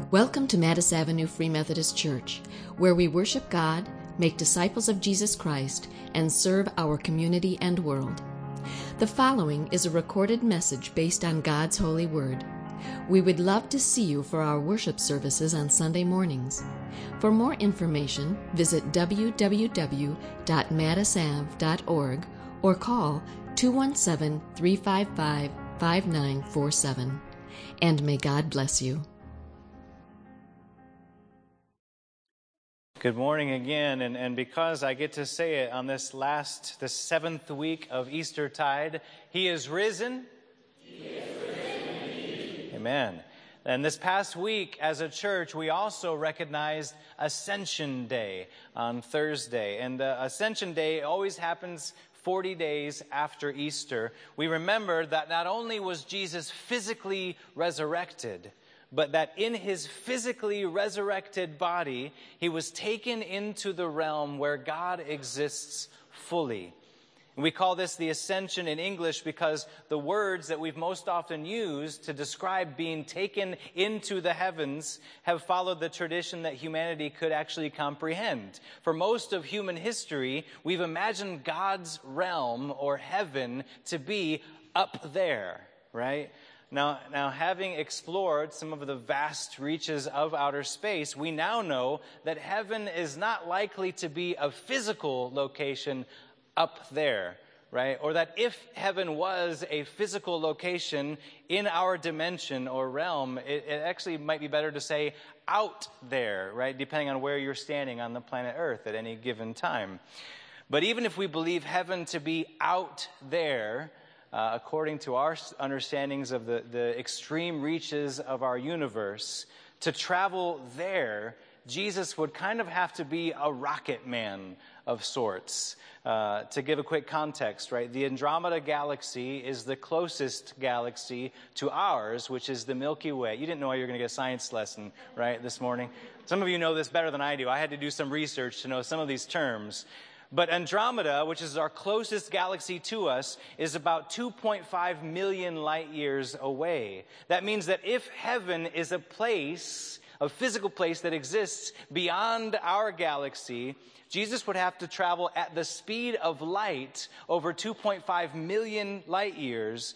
Welcome to Mattis Avenue Free Methodist Church, where we worship God, make disciples of Jesus Christ, and serve our community and world. The following is a recorded message based on God's holy word. We would love to see you for our worship services on Sunday mornings. For more information, visit www.mattisav.org or call 217-355-5947. And may God bless you. Good morning again, and because I get to say it on the seventh week of Eastertide, He is risen. He is risen. Amen. And this past week, as a church, we also recognized Ascension Day on Thursday. And Ascension Day always happens 40 days after Easter. We remember that not only was Jesus physically resurrected, but that in his physically resurrected body, he was taken into the realm where God exists fully. And we call this the ascension in English because the words that we've most often used to describe being taken into the heavens have followed the tradition that humanity could actually comprehend. For most of human history, we've imagined God's realm or heaven to be up there, right? Now, having explored some of the vast reaches of outer space, we now know that heaven is not likely to be a physical location up there, right? Or that if heaven was a physical location in our dimension or realm, it actually might be better to say out there, right? Depending on where you're standing on the planet Earth at any given time. But even if we believe heaven to be out there, according to our understandings of the extreme reaches of our universe, to travel there, Jesus would kind of have to be a rocket man of sorts. To give a quick context, right? The Andromeda Galaxy is the closest galaxy to ours, which is the Milky Way. You didn't know you were going to get a science lesson, right, this morning? Some of you know this better than I do. I had to do some research to know some of these terms. But Andromeda, which is our closest galaxy to us, is about 2.5 million light years away. That means that if heaven is a place, a physical place that exists beyond our galaxy, Jesus would have to travel at the speed of light over 2.5 million light years,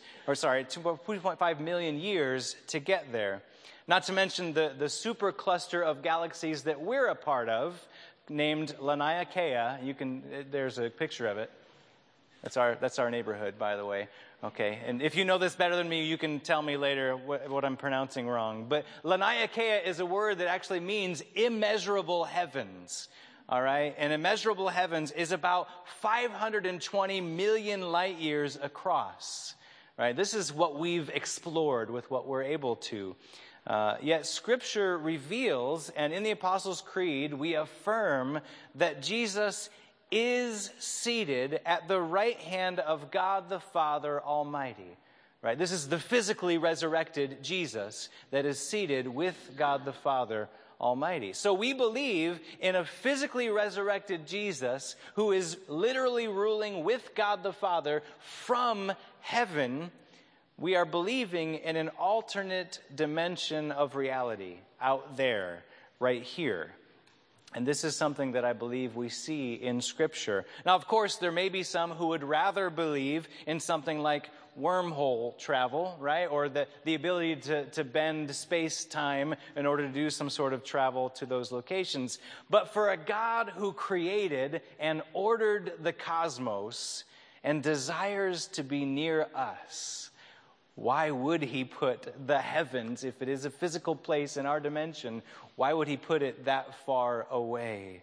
2.5 million years to get there. Not to mention the supercluster of galaxies that we're a part of, named Laniakea. There's a picture of it. That's our neighborhood, by the way. Okay, and if you know this better than me, you can tell me later what I'm pronouncing wrong. But Laniakea is a word that actually means immeasurable heavens. All right, and immeasurable heavens is about 520 million light years across. Right, this is what we've explored with what we're able to. Yet Scripture reveals, and in the Apostles' Creed, we affirm that Jesus is seated at the right hand of God the Father Almighty. Right? This is the physically resurrected Jesus that is seated with God the Father Almighty. So we believe in a physically resurrected Jesus who is literally ruling with God the Father from heaven. We are believing in an alternate dimension of reality out there, right here. And this is something that I believe we see in Scripture. Now, of course, there may be some who would rather believe in something like wormhole travel, right? Or the ability to bend space-time in order to do some sort of travel to those locations. But for a God who created and ordered the cosmos and desires to be near us, why would he put the heavens, if it is a physical place in our dimension, why would he put it that far away?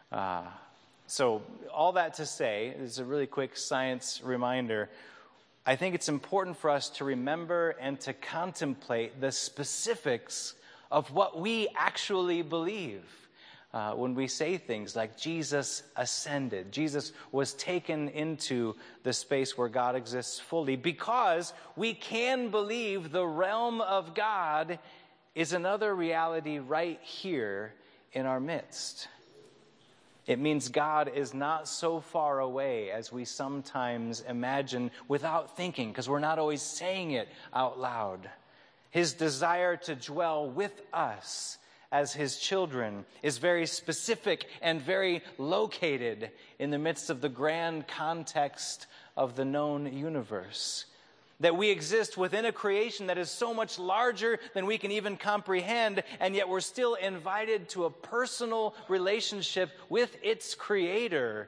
So all that to say, this is a really quick science reminder. I think it's important for us to remember and to contemplate the specifics of what we actually believe. When we say things like Jesus ascended, Jesus was taken into the space where God exists fully, because we can believe the realm of God is another reality right here in our midst. It means God is not so far away as we sometimes imagine without thinking, because we're not always saying it out loud. His desire to dwell with us as his children is very specific and very located in the midst of the grand context of the known universe. That we exist within a creation that is so much larger than we can even comprehend, and yet we're still invited to a personal relationship with its creator.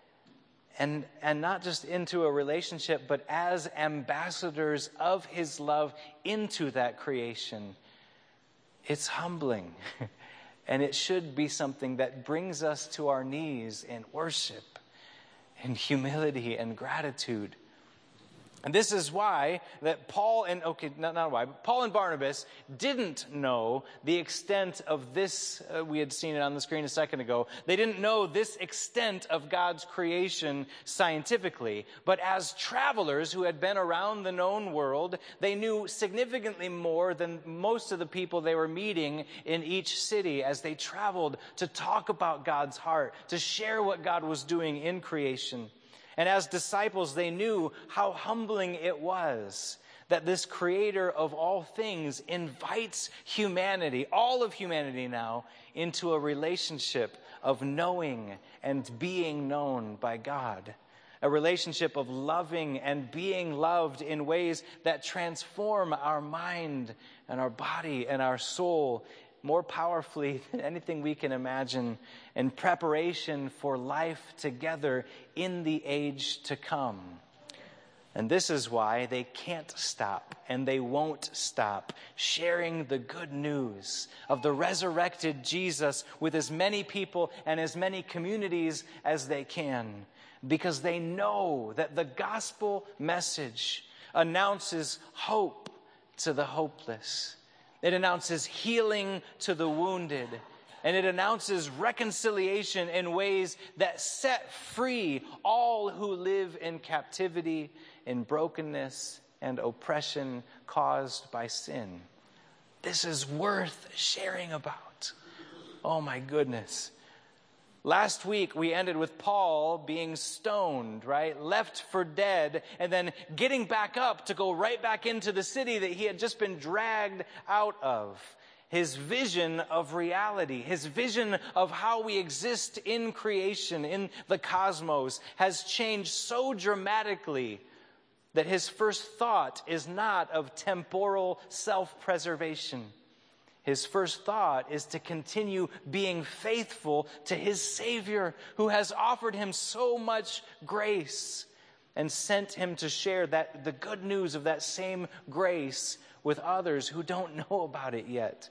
And not just into a relationship, but as ambassadors of his love into that creation. It's humbling. And it should be something that brings us to our knees in worship, in humility and gratitude. And this is why that Paul and Barnabas didn't know the extent of this. We had seen it on the screen a second ago. They didn't know this extent of God's creation scientifically. But as travelers who had been around the known world, they knew significantly more than most of the people they were meeting in each city as they traveled to talk about God's heart, to share what God was doing in creation. And as disciples, they knew how humbling it was that this creator of all things invites humanity, all of humanity now, into a relationship of knowing and being known by God. A relationship of loving and being loved in ways that transform our mind and our body and our soul more powerfully than anything we can imagine, in preparation for life together in the age to come. And this is why they can't stop and they won't stop sharing the good news of the resurrected Jesus with as many people and as many communities as they can, because they know that the gospel message announces hope to the hopeless. It announces healing to the wounded, and it announces reconciliation in ways that set free all who live in captivity, in brokenness and oppression caused by sin. This is worth sharing about. Oh my goodness. Last week, we ended with Paul being stoned, right? Left for dead, and then getting back up to go right back into the city that he had just been dragged out of. His vision of reality, his vision of how we exist in creation, in the cosmos, has changed so dramatically that his first thought is not of temporal self-preservation. His first thought is to continue being faithful to his Savior, who has offered him so much grace and sent him to share the good news of that same grace with others who don't know about it yet.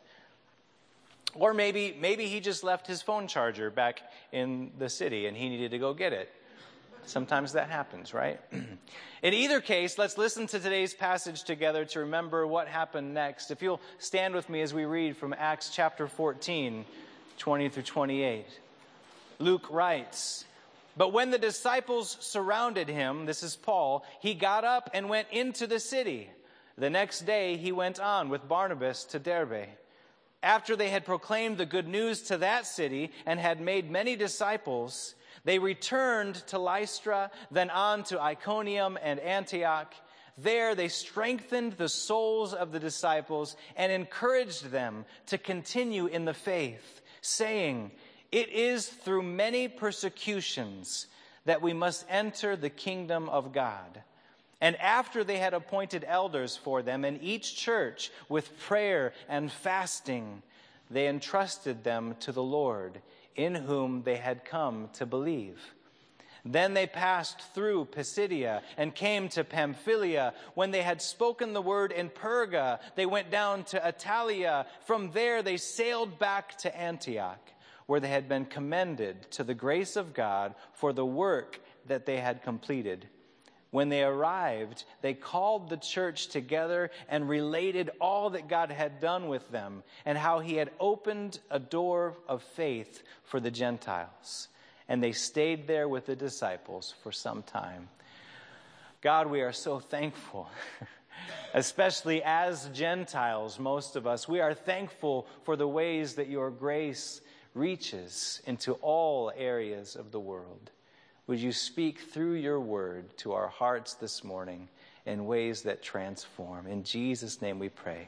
Or maybe he just left his phone charger back in the city and he needed to go get it. Sometimes that happens, right? In either case, let's listen to today's passage together to remember what happened next. If you'll stand with me as we read from Acts chapter 14, 20 through 28. Luke writes, "But when the disciples surrounded him," this is Paul, "he got up and went into the city. The next day he went on with Barnabas to Derbe. After they had proclaimed the good news to that city and had made many disciples, they returned to Lystra, then on to Iconium and Antioch. There they strengthened the souls of the disciples and encouraged them to continue in the faith, saying, 'It is through many persecutions that we must enter the kingdom of God.' And after they had appointed elders for them in each church with prayer and fasting, they entrusted them to the Lord, in whom they had come to believe. Then they passed through Pisidia and came to Pamphylia. When they had spoken the word in Perga, they went down to Attalia. From there they sailed back to Antioch, where they had been commended to the grace of God for the work that they had completed. When they arrived, they called the church together and related all that God had done with them and how he had opened a door of faith for the Gentiles. And they stayed there with the disciples for some time." God, we are so thankful, especially as Gentiles, most of us. We are thankful for the ways that your grace reaches into all areas of the world. Would you speak through your word to our hearts this morning in ways that transform? In Jesus' name we pray.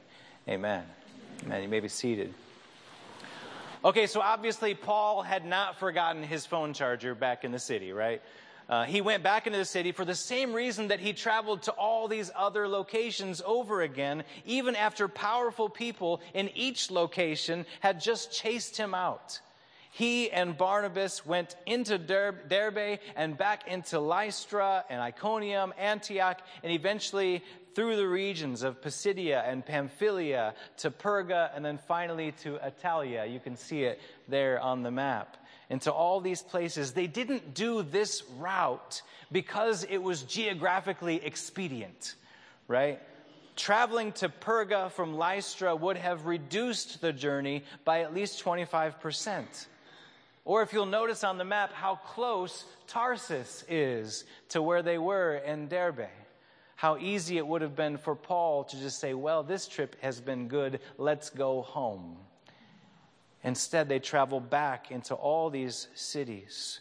Amen. Amen. You may be seated. Okay, so obviously Paul had not forgotten his phone charger back in the city, right? He went back into the city for the same reason that he traveled to all these other locations over again, even after powerful people in each location had just chased him out. He and Barnabas went into Derbe and back into Lystra and Iconium, Antioch, and eventually through the regions of Pisidia and Pamphylia to Perga, and then finally to Attalia. You can see it there on the map. And to all these places, they didn't do this route because it was geographically expedient, right? Traveling to Perga from Lystra would have reduced the journey by at least 25%. Or if you'll notice on the map how close Tarsus is to where they were in Derbe. How easy it would have been for Paul to just say, well, this trip has been good, let's go home. Instead, they travel back into all these cities.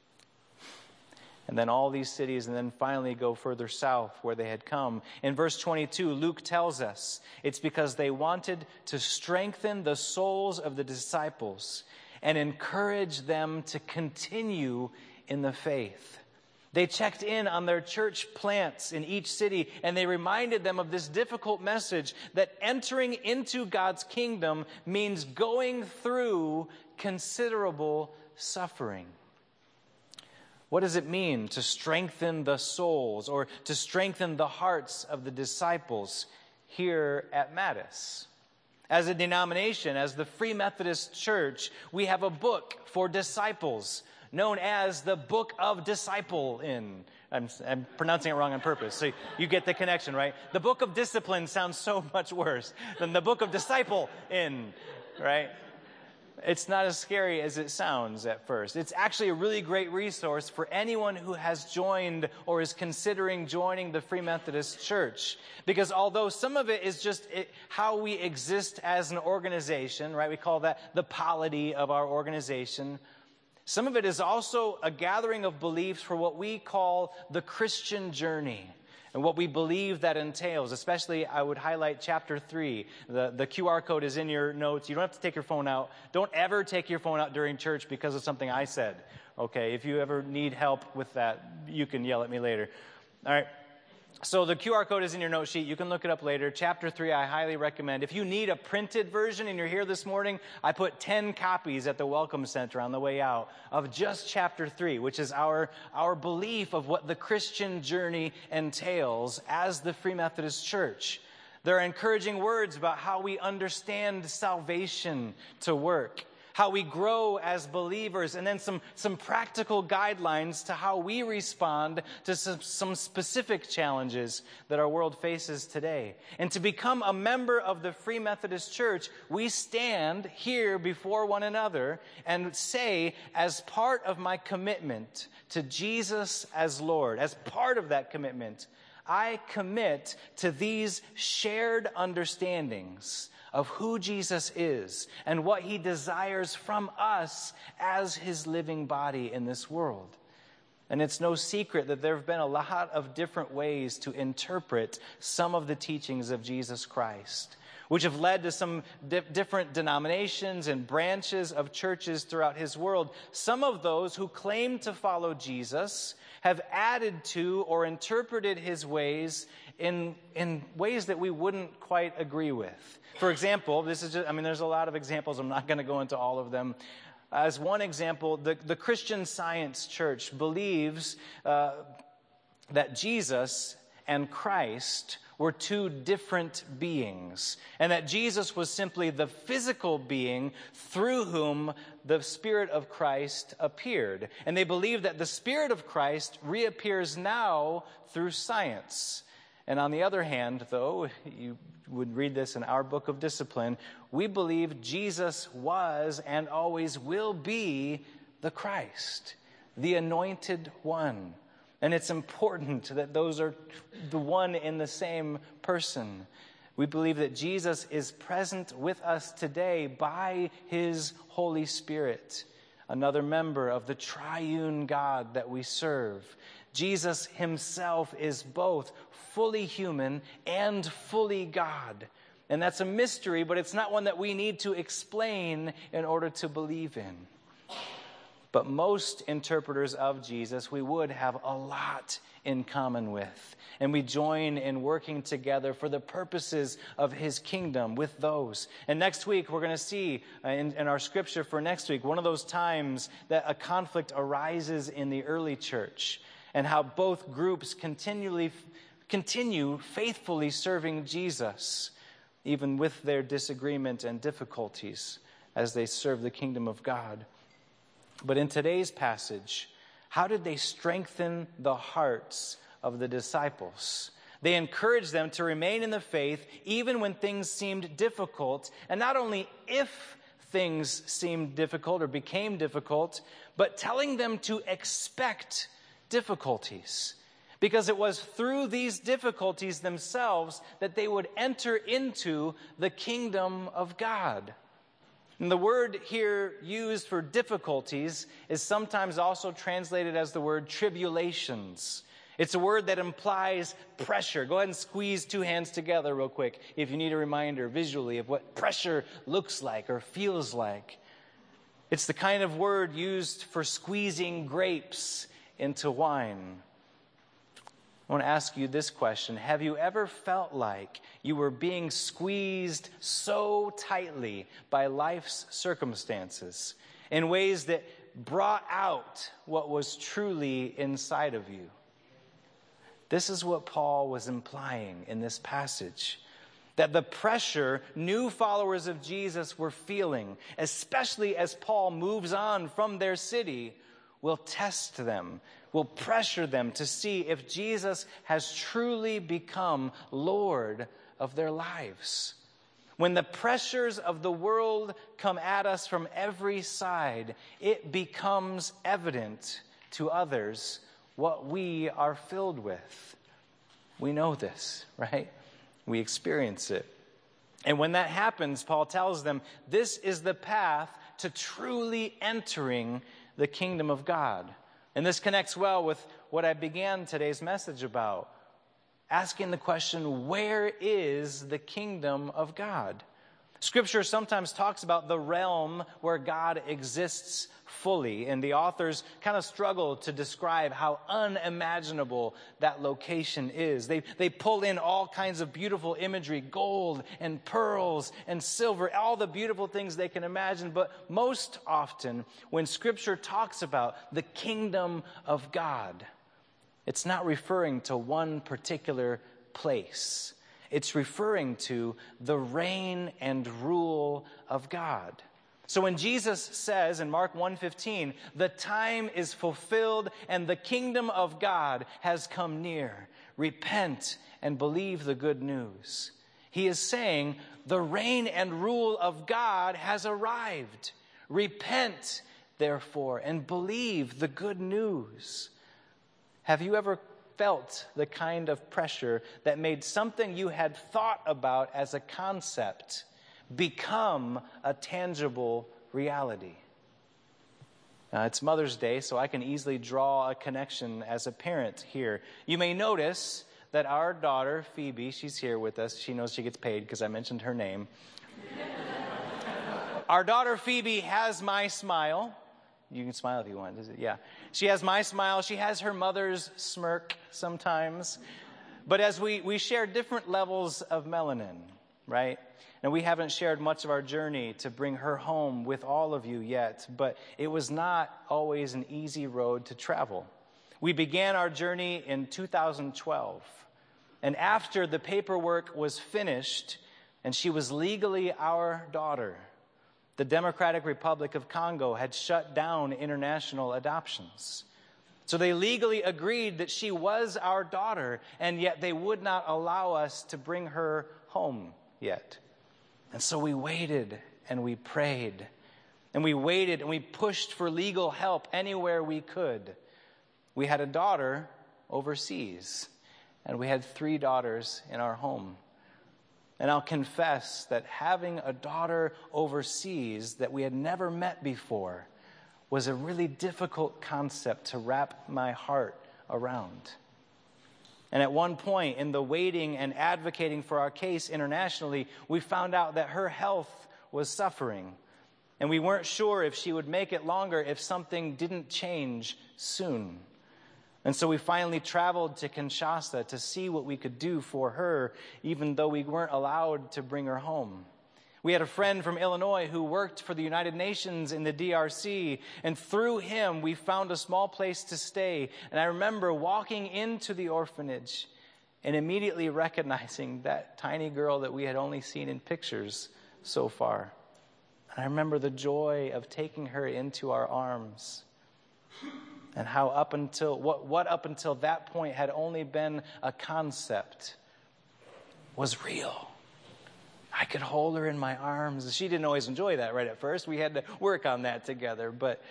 And then all these cities, and then finally go further south where they had come. In verse 22, Luke tells us it's because they wanted to strengthen the souls of the disciples and encourage them to continue in the faith. They checked in on their church plants in each city, and they reminded them of this difficult message that entering into God's kingdom means going through considerable suffering. What does it mean to strengthen the souls or to strengthen the hearts of the disciples here at Mattis? As a denomination, as the Free Methodist Church, we have a book for disciples known as the Book of Disciple-in. I'm pronouncing it wrong on purpose, so you get the connection, right? The Book of Discipline sounds so much worse than the Book of Disciple-in, right? It's not as scary as it sounds at first. It's actually a really great resource for anyone who has joined or is considering joining the Free Methodist Church. Because although some of it is just how we exist as an organization, right? We call that the polity of our organization. Some of it is also a gathering of beliefs for what we call the Christian journey and what we believe that entails. Especially, I would highlight chapter 3. The QR code is in your notes. You don't have to take your phone out. Don't ever take your phone out during church because of something I said. Okay, if you ever need help with that, you can yell at me later. All right. So the QR code is in your note sheet. You can look it up later. Chapter 3, I highly recommend. If you need a printed version and you're here this morning, I put 10 copies at the Welcome Center on the way out of just chapter 3, which is our belief of what the Christian journey entails as the Free Methodist Church. There are encouraging words about how we understand salvation to work, how we grow as believers, and then some practical guidelines to how we respond to some specific challenges that our world faces today. And to become a member of the Free Methodist Church, we stand here before one another and say, as part of my commitment to Jesus as Lord, as part of that commitment, I commit to these shared understandings of who Jesus is and what he desires from us as his living body in this world. And it's no secret that there have been a lot of different ways to interpret some of the teachings of Jesus Christ, which have led to some different denominations and branches of churches throughout his world. Some of those who claim to follow Jesus have added to or interpreted his ways in ways that we wouldn't quite agree with. For example, there's a lot of examples. I'm not going to go into all of them. As one example, the Christian Science Church believes that Jesus and Christ were two different beings, and that Jesus was simply the physical being through whom the Spirit of Christ appeared. And they believe that the Spirit of Christ reappears now through science. And on the other hand, though, you would read this in our Book of Discipline, we believe Jesus was and always will be the Christ, the Anointed One. And it's important that those are the one in the same person. We believe that Jesus is present with us today by his Holy Spirit, another member of the triune God that we serve. Jesus himself is both fully human and fully God. And that's a mystery, but it's not one that we need to explain in order to believe in. But most interpreters of Jesus, we would have a lot in common with. And we join in working together for the purposes of his kingdom with those. And next week, we're going to see in our scripture for next week, one of those times that a conflict arises in the early church and how both groups continue faithfully serving Jesus, even with their disagreement and difficulties as they serve the kingdom of God. But in today's passage, how did they strengthen the hearts of the disciples? They encouraged them to remain in the faith even when things seemed difficult. And not only if things seemed difficult or became difficult, but telling them to expect difficulties. Because it was through these difficulties themselves that they would enter into the kingdom of God. And the word here used for difficulties is sometimes also translated as the word tribulations. It's a word that implies pressure. Go ahead and squeeze two hands together real quick if you need a reminder visually of what pressure looks like or feels like. It's the kind of word used for squeezing grapes into wine. I want to ask you this question. Have you ever felt like you were being squeezed so tightly by life's circumstances in ways that brought out what was truly inside of you? This is what Paul was implying in this passage. That the pressure new followers of Jesus were feeling, especially as Paul moves on from their city, will test them, will pressure them to see if Jesus has truly become Lord of their lives. When the pressures of the world come at us from every side, it becomes evident to others what we are filled with. We know this, right? We experience it. And when that happens, Paul tells them, this is the path to truly entering the kingdom of God. And this connects well with what I began today's message about. Asking the question, where is the kingdom of God? Scripture sometimes talks about the realm where God exists fully, and the authors kind of struggle to describe how unimaginable that location is. They pull in all kinds of beautiful imagery, gold and pearls and silver, all the beautiful things they can imagine. But most often, when Scripture talks about the kingdom of God, it's not referring to one particular place. It's referring to the reign and rule of God. So when Jesus says in Mark 1:15, the time is fulfilled and the kingdom of God has come near. Repent and believe the good news. He is saying the reign and rule of God has arrived. Repent, therefore, and believe the good news. Have you ever felt the kind of pressure that made something you had thought about as a concept become a tangible reality? It's Mother's Day, so I can easily draw a connection as a parent here. You may notice that our daughter, Phoebe, she's here with us. She knows she gets paid because I mentioned her name. Our daughter, Phoebe, has my smile. You can smile if you want. Yeah. She has my smile. She has her mother's smirk sometimes. But as we share different levels of melanin, right? And we haven't shared much of our journey to bring her home with all of you yet, but it was not always an easy road to travel. We began our journey in 2012. And after the paperwork was finished and she was legally our daughter, the Democratic Republic of Congo had shut down international adoptions. So they legally agreed that she was our daughter, and yet they would not allow us to bring her home yet. And so we waited and we prayed and we waited and we pushed for legal help anywhere we could. We had a daughter overseas and we had 3 daughters in our home. And I'll confess that having a daughter overseas that we had never met before was a really difficult concept to wrap my heart around. And at one point in the waiting and advocating for our case internationally, we found out that her health was suffering. And we weren't sure if she would make it longer if something didn't change soon. And so we finally traveled to Kinshasa to see what we could do for her, even though we weren't allowed to bring her home. We had a friend from Illinois who worked for the United Nations in the DRC, and through him we found a small place to stay. And I remember walking into the orphanage and immediately recognizing that tiny girl that we had only seen in pictures so far. And I remember the joy of taking her into our arms, and how up until that point had only been a concept was real. I could hold her in my arms. She didn't always enjoy that right at first. We had to work on that together. But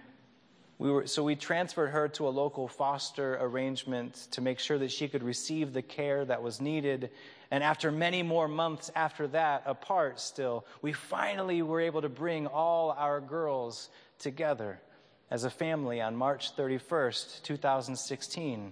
we transferred her to a local foster arrangement to make sure that she could receive the care that was needed. And after many more months after that, apart still, we finally were able to bring all our girls together as a family on March 31st, 2016.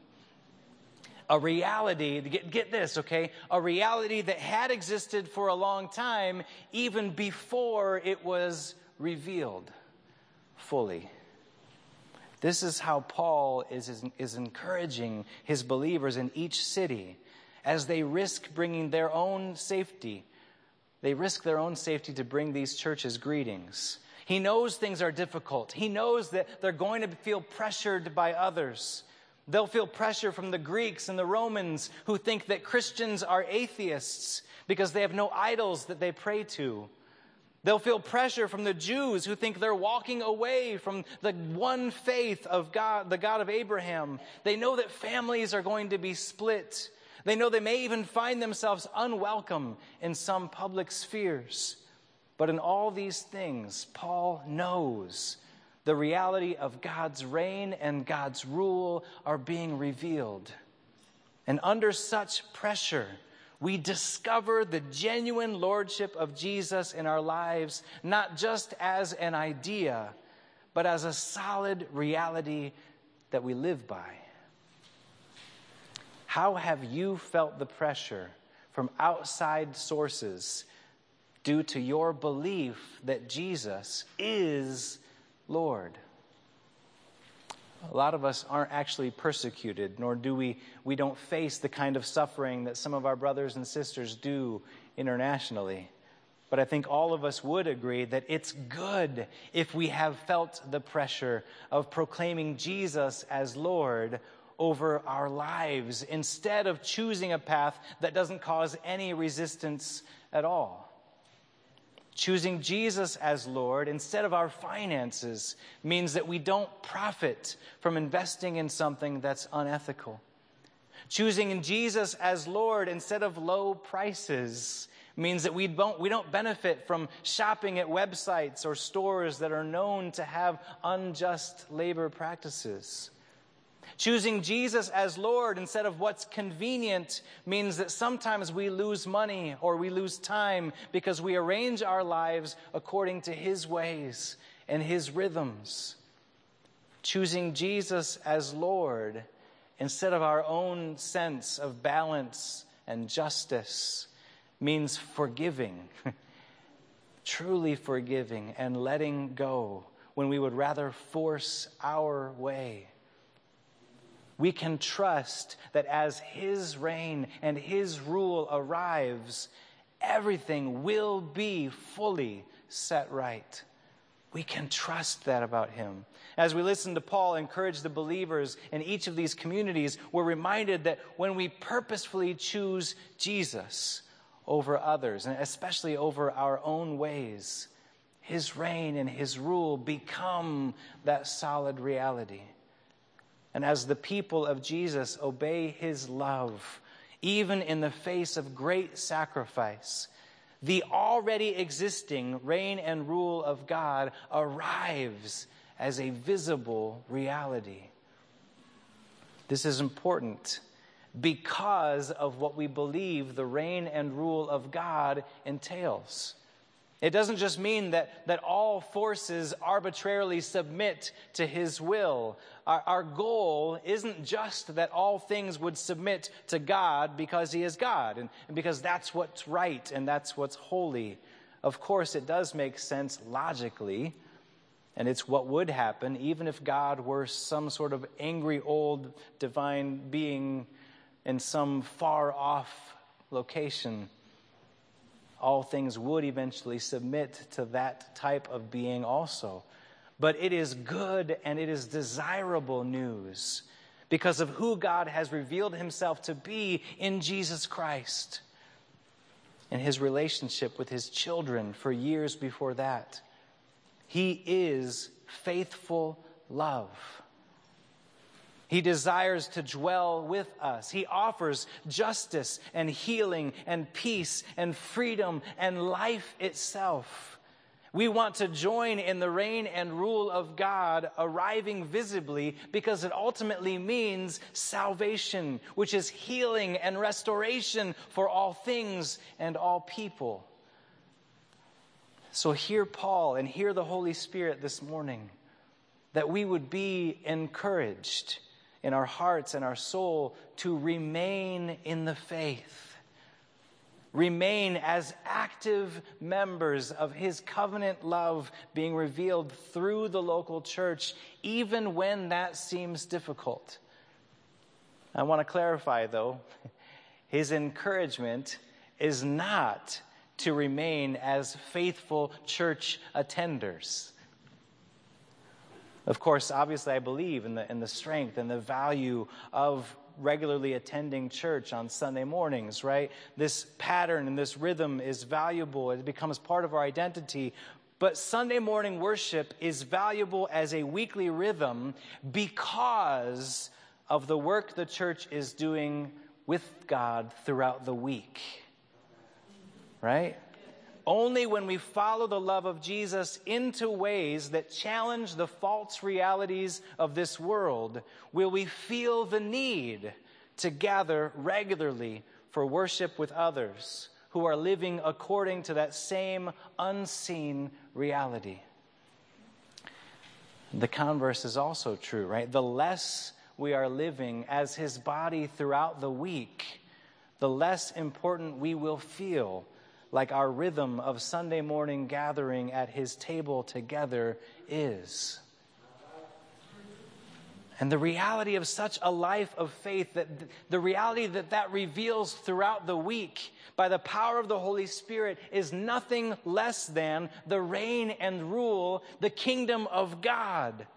A reality, get this, okay? A reality that had existed for a long time, even before it was revealed fully. This is how Paul is encouraging his believers in each city as they risk bringing their own safety. They risk their own safety to bring these churches greetings. He knows things are difficult. He knows that they're going to feel pressured by others. They'll feel pressure from the Greeks and the Romans who think that Christians are atheists because they have no idols that they pray to. They'll feel pressure from the Jews who think they're walking away from the one faith of God, the God of Abraham. They know that families are going to be split. They know they may even find themselves unwelcome in some public spheres. But in all these things, Paul knows the reality of God's reign and God's rule are being revealed. And under such pressure, we discover the genuine lordship of Jesus in our lives, not just as an idea, but as a solid reality that we live by. How have you felt the pressure from outside sources due to your belief that Jesus is Lord? A lot of us aren't actually persecuted, nor do we don't face the kind of suffering that some of our brothers and sisters do internationally. But I think all of us would agree that it's good if we have felt the pressure of proclaiming Jesus as Lord over our lives instead of choosing a path that doesn't cause any resistance at all. Choosing Jesus as Lord instead of our finances means that we don't profit from investing in something that's unethical. Choosing Jesus as Lord instead of low prices means that we don't benefit from shopping at websites or stores that are known to have unjust labor practices. Choosing Jesus as Lord instead of what's convenient means that sometimes we lose money or we lose time because we arrange our lives according to His ways and His rhythms. Choosing Jesus as Lord instead of our own sense of balance and justice means forgiving, truly forgiving and letting go when we would rather force our way. We can trust that as His reign and His rule arrives, everything will be fully set right. We can trust that about Him. As we listen to Paul encourage the believers in each of these communities, we're reminded that when we purposefully choose Jesus over others, and especially over our own ways, His reign and His rule become that solid reality. And as the people of Jesus obey His love, even in the face of great sacrifice, the already existing reign and rule of God arrives as a visible reality. This is important because of what we believe the reign and rule of God entails. It doesn't just mean that all forces arbitrarily submit to his will. Our goal isn't just that all things would submit to God because he is God and because that's what's right and that's what's holy. Of course, it does make sense logically, and it's what would happen even if God were some sort of angry old divine being in some far-off location. All things would eventually submit to that type of being also. But it is good and it is desirable news because of who God has revealed himself to be in Jesus Christ and his relationship with his children for years before that. He is faithful love. He desires to dwell with us. He offers justice and healing and peace and freedom and life itself. We want to join in the reign and rule of God arriving visibly because it ultimately means salvation, which is healing and restoration for all things and all people. So hear Paul and hear the Holy Spirit this morning, that we would be encouraged in our hearts and our soul to remain in the faith. Remain as active members of his covenant love being revealed through the local church, even when that seems difficult. I want to clarify, though, his encouragement is not to remain as faithful church attenders. Of course, obviously, I believe in the strength and the value of regularly attending church on Sunday mornings, right? This pattern and this rhythm is valuable. It becomes part of our identity. But Sunday morning worship is valuable as a weekly rhythm because of the work the church is doing with God throughout the week, right? Only when we follow the love of Jesus into ways that challenge the false realities of this world will we feel the need to gather regularly for worship with others who are living according to that same unseen reality. The converse is also true, right? The less we are living as his body throughout the week, the less important we will feel like our rhythm of Sunday morning gathering at his table together is. And the reality of such a life of faith, that the reality that reveals throughout the week by the power of the Holy Spirit is nothing less than the reign and rule, the kingdom of God.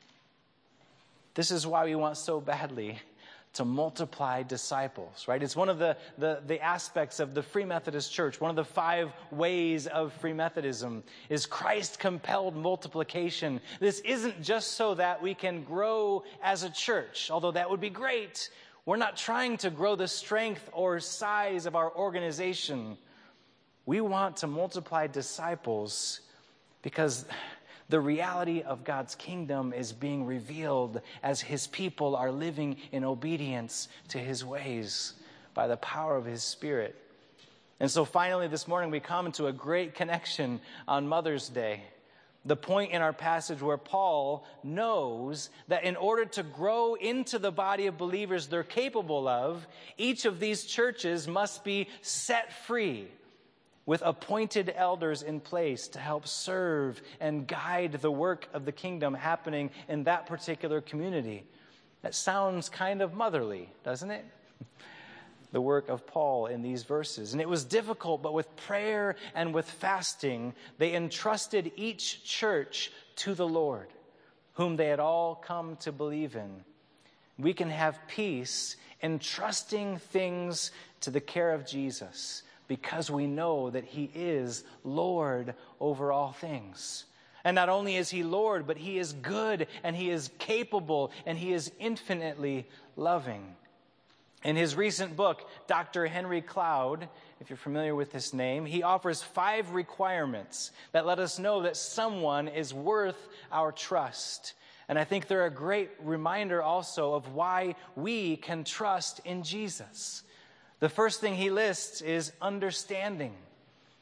This is why we want so badly to multiply disciples, right? It's one of the aspects of the Free Methodist Church. One of the 5 ways of Free Methodism is Christ-compelled multiplication. This isn't just so that we can grow as a church, although that would be great. We're not trying to grow the strength or size of our organization. We want to multiply disciples because the reality of God's kingdom is being revealed as his people are living in obedience to his ways by the power of his Spirit. And so finally this morning we come to a great connection on Mother's Day. The point in our passage where Paul knows that in order to grow into the body of believers they're capable of, each of these churches must be set free with appointed elders in place to help serve and guide the work of the kingdom happening in that particular community. That sounds kind of motherly, doesn't it? The work of Paul in these verses. And it was difficult, but with prayer and with fasting, they entrusted each church to the Lord, whom they had all come to believe in. We can have peace entrusting things to the care of Jesus, because we know that he is Lord over all things. And not only is he Lord, but he is good and he is capable and he is infinitely loving. In his recent book, Dr. Henry Cloud, if you're familiar with this name, he offers 5 requirements that let us know that someone is worth our trust. And I think they're a great reminder also of why we can trust in Jesus. The first thing he lists is understanding.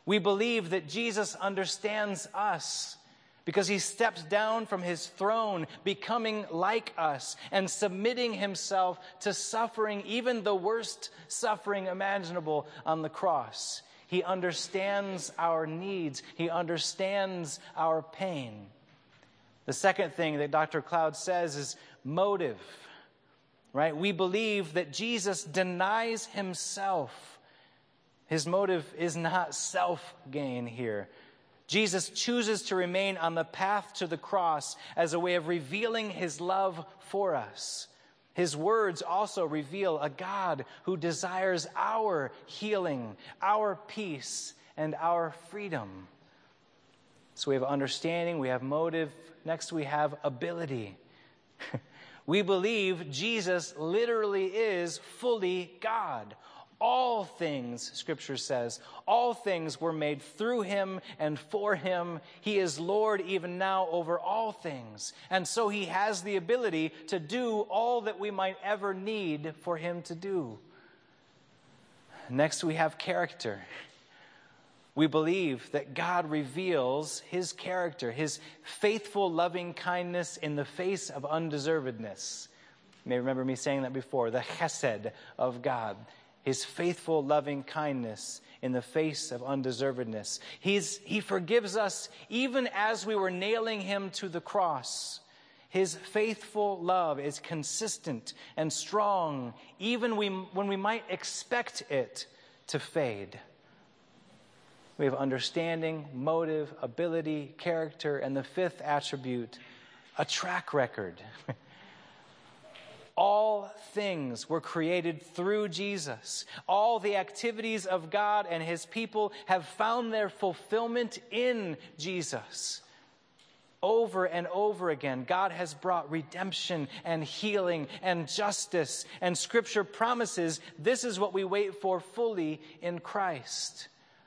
We believe that Jesus understands us because he stepped down from his throne, becoming like us and submitting himself to suffering, even the worst suffering imaginable on the cross. He understands our needs. He understands our pain. The second thing that Dr. Cloud says is motive, right? We believe that Jesus denies himself. His motive is not self-gain here. Jesus chooses to remain on the path to the cross as a way of revealing his love for us. His words also reveal a God who desires our healing, our peace, and our freedom. So we have understanding, we have motive. Next we have ability. We believe Jesus literally is fully God. All things, Scripture says, all things were made through him and for him. He is Lord even now over all things. And so he has the ability to do all that we might ever need for him to do. Next we have character. We believe that God reveals his character, his faithful loving kindness in the face of undeservedness. You may remember me saying that before, the chesed of God. His faithful loving kindness in the face of undeservedness. He forgives us even as we were nailing him to the cross. His faithful love is consistent and strong, even when we might expect it to fade. We have understanding, motive, ability, character, and the fifth attribute, a track record. All things were created through Jesus. All the activities of God and his people have found their fulfillment in Jesus. Over and over again, God has brought redemption and healing and justice. And Scripture promises this is what we wait for fully in Christ.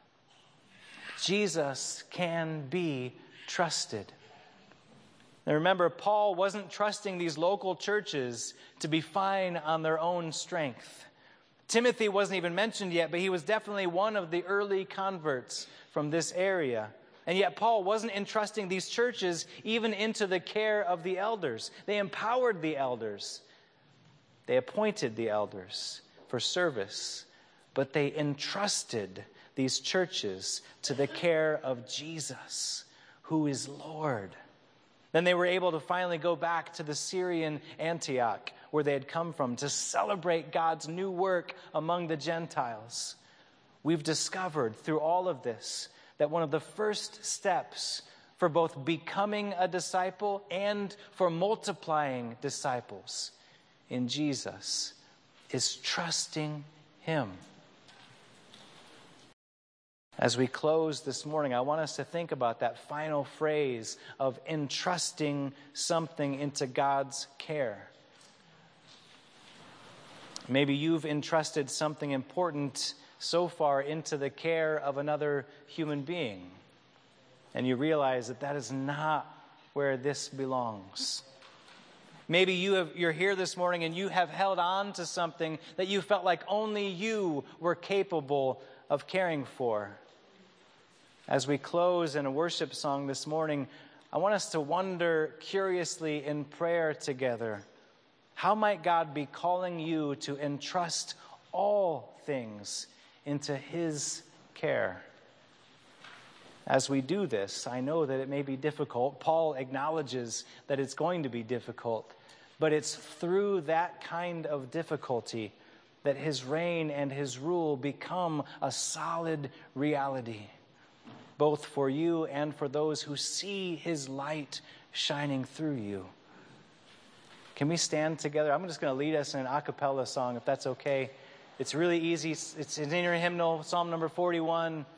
Jesus can be trusted. Now remember, Paul wasn't trusting these local churches to be fine on their own strength. Timothy wasn't even mentioned yet, but he was definitely one of the early converts from this area. And yet Paul wasn't entrusting these churches even into the care of the elders. They empowered the elders. They appointed the elders for service, but they entrusted these churches to the care of Jesus, who is Lord. Then they were able to finally go back to the Syrian Antioch, where they had come from, to celebrate God's new work among the Gentiles. We've discovered through all of this that one of the first steps for both becoming a disciple and for multiplying disciples in Jesus is trusting him. As we close this morning, I want us to think about that final phrase of entrusting something into God's care. Maybe you've entrusted something important so far into the care of another human being, and you realize that that is not where this belongs. Maybe you're here this morning and you have held on to something that you felt like only you were capable of caring for. As we close in a worship song this morning, I want us to wonder curiously in prayer together, how might God be calling you to entrust all things into his care? As we do this, I know that it may be difficult. Paul acknowledges that it's going to be difficult, but it's through that kind of difficulty that his reign and his rule become a solid reality, both for you and for those who see his light shining through you. Can we stand together? I'm just going to lead us in an a cappella song, if that's okay. It's really easy. It's in your hymnal, Psalm number 41.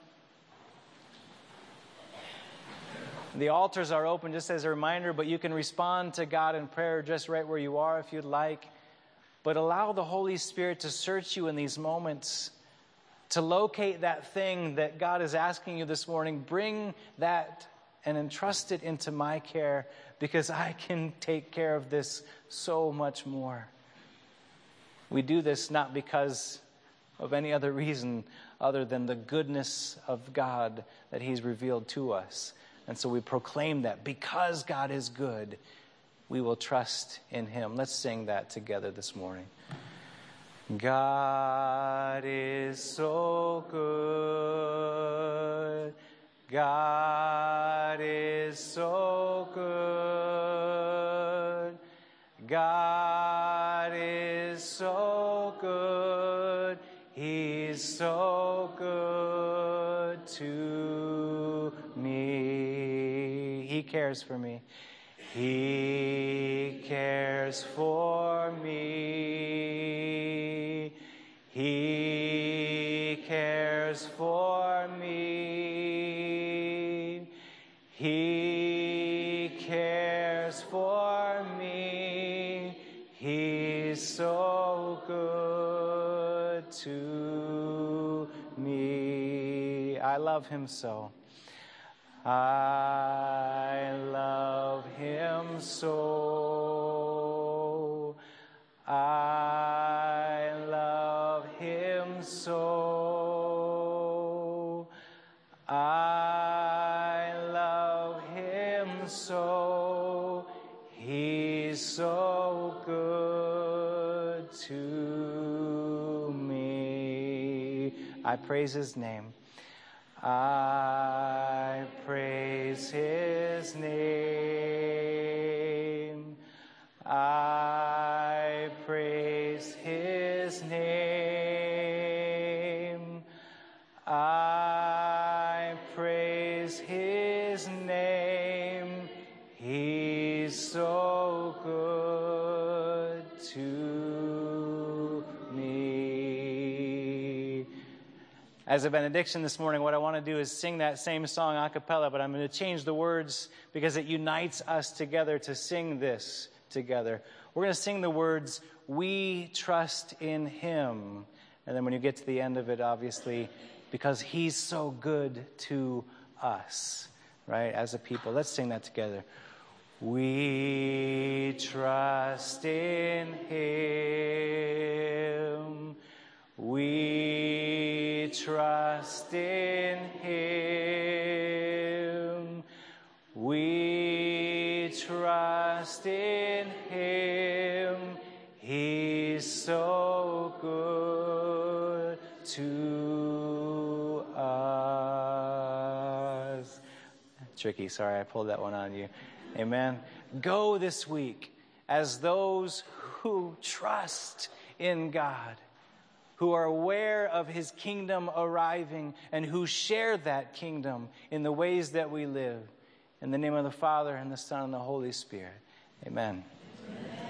The altars are open just as a reminder, but you can respond to God in prayer just right where you are if you'd like. But allow the Holy Spirit to search you in these moments, to locate that thing that God is asking you this morning. Bring that and entrust it into my care, because I can take care of this so much more. We do this not because of any other reason other than the goodness of God that he's revealed to us. And so we proclaim that because God is good, we will trust in him. Let's sing that together this morning. God is so good. God is so good. God is so good. He's so good to me. He cares for me. He cares for me. He cares for me. He cares for me. He's so good to me. I love him so. I love him so. I love him so. I love him so. He's so good to me. I praise his name. I praise his name. I praise his name. I praise his name. He's so good to me. As a benediction this morning, what I want to do is sing that same song a cappella, but I'm going to change the words because it unites us together to sing this together. We're going to sing the words, "We trust in him." And then when you get to the end of it, obviously, because he's so good to us, right, as a people. Let's sing that together. We trust in him. We trust in him. We trust in him. He's so good to us. Tricky, sorry, I pulled that one on you. Amen. Go this week as those who trust in God, who are aware of his kingdom arriving, and who share that kingdom in the ways that we live. In the name of the Father, and the Son, and the Holy Spirit. Amen. Amen.